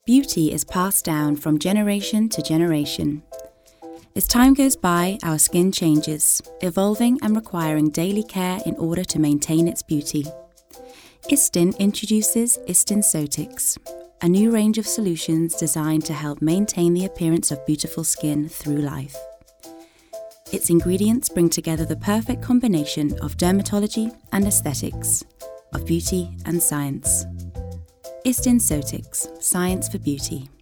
Beauty is passed down from generation to generation. As time goes by, our skin changes, evolving and requiring daily care in order to maintain its beauty. Istin introduces Istin Sotix, a new range of solutions designed to help maintain the appearance of beautiful skin through life. Its ingredients bring together the perfect combination of dermatology and aesthetics, of beauty and science. Istin Sotix, Science for Beauty.